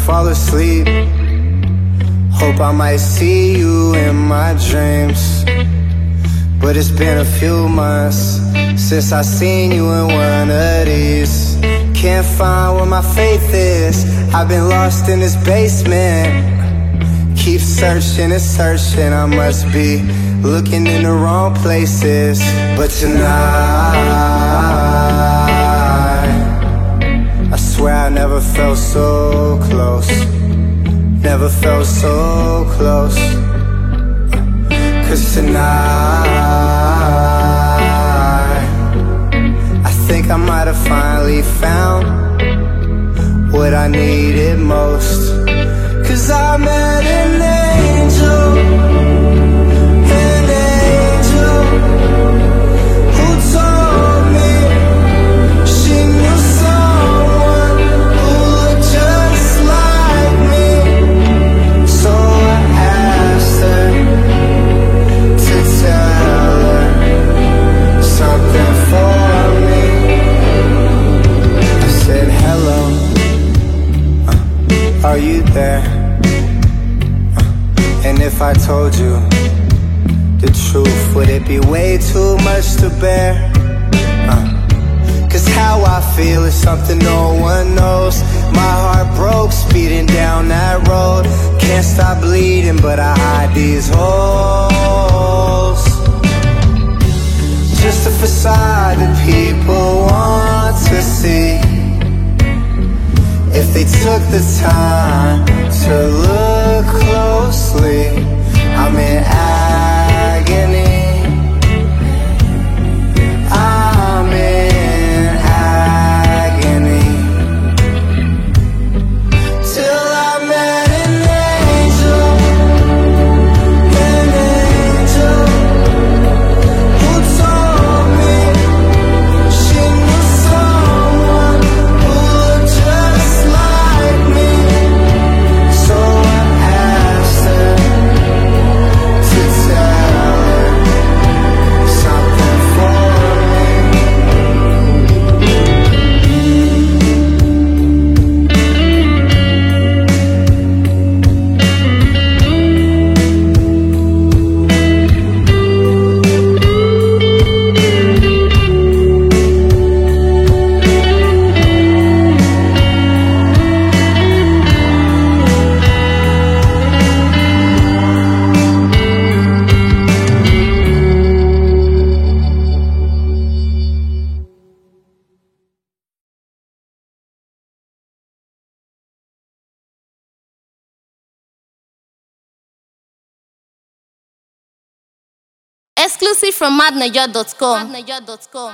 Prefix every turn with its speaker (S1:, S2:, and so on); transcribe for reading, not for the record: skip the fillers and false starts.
S1: fall asleep. Hope I might see you in my dreams. But it's been a few months since I seen you in one of these. Can't find where my faith is. I've been lost in this basement. Keep searching and searching. I must be looking in the wrong places. But tonight, I swear I never felt so close. Never felt so close. Cause tonight, I think I might have finally found what I needed most. Cause I met an angel, who told me she knew someone who looked just like me. So I asked her to tell her something for me. I said, hello, are you there? And if I told you the truth, would it be way too much to bear? Cause how I feel is something no one knows. My heart broke speeding down that road. Can't stop bleeding but I hide these holes. Just a facade that people want to see. If they took the time to look closely, I'm in agony. I'm in agony. Till I met an angel who told me she knew someone who looked just like me. So I asked her to tell her something for me.
S2: Exclusive from madniger.com.